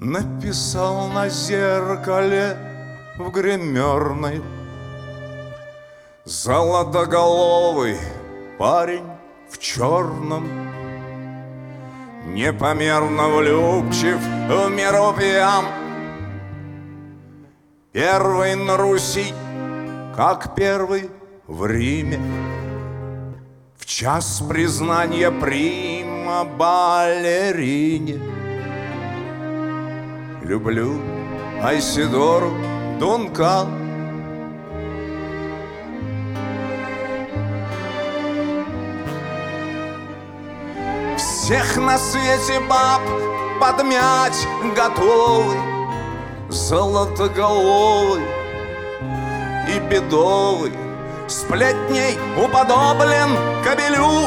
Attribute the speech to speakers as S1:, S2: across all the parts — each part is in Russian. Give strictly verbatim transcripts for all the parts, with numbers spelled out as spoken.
S1: написал на зеркале в гримерной. Золотоголовый парень в черном, непомерно влюбчив, в меру пьян. Первый на Руси, как первый в Риме, в час признания прима балерине. Люблю Айседору Дункан. Всех на свете баб подмять готовый, золотоголовый и бедовый, сплетней уподоблен кобелю.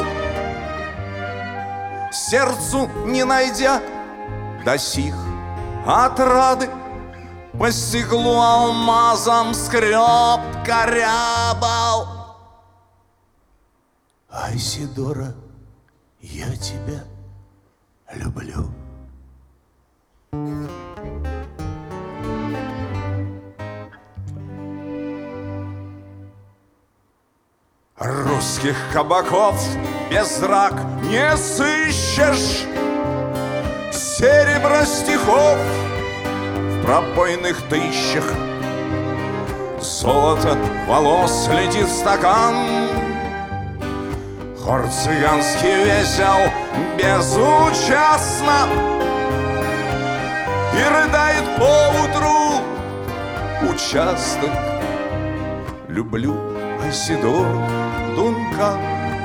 S1: Сердцу не найдя до сих отрады, по стеклу алмазом скреб, корябал. Айседора, я тебя люблю. Русских кабаков без драк не сыщешь, серебра стихов в пробойных тысячах, золото волос летит в стакан. Хор цыганский весел безучастно и рыдает поутру участок. Люблю Айседору Дункан.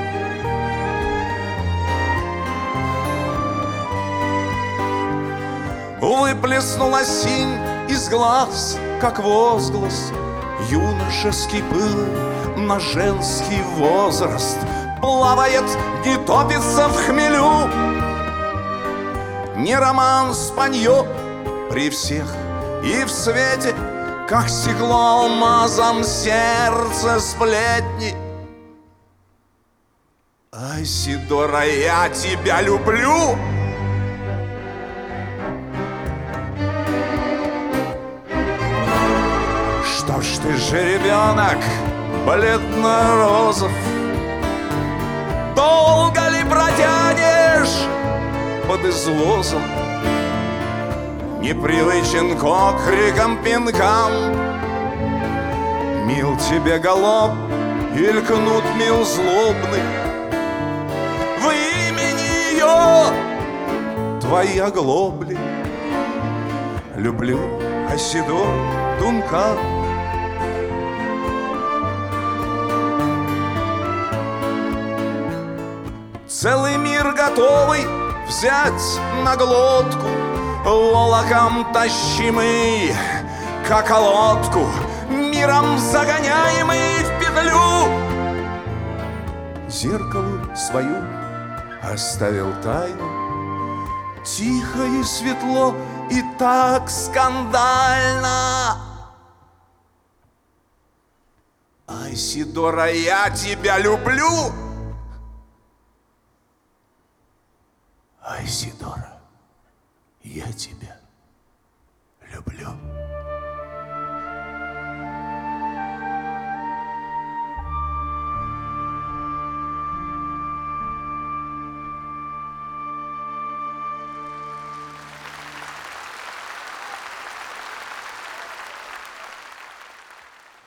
S1: Выплеснула синь из глаз, как возглас, юношеский пыл на женский возраст. Плавает, не топится в хмелю, не роман спанье при всех и в свете, как стекло алмазом сердце сплетни. Айседора, я тебя люблю. Что ж ты же, ребенок, бледно-розов, долго ли протянешь под извозом? Непривычен к окрикам, пинкам. Мил тебе галоп или кнут мил злобный? В имени ее твои оглобли. Люблю Айседору Дункан. Целый мир готовый взять на глотку, волоком тащимый, как лодку, миром загоняемый в петлю. Зеркалу свою оставил тайну, тихо и светло, и так скандально. Айседора, я тебя люблю. Айседора, я тебя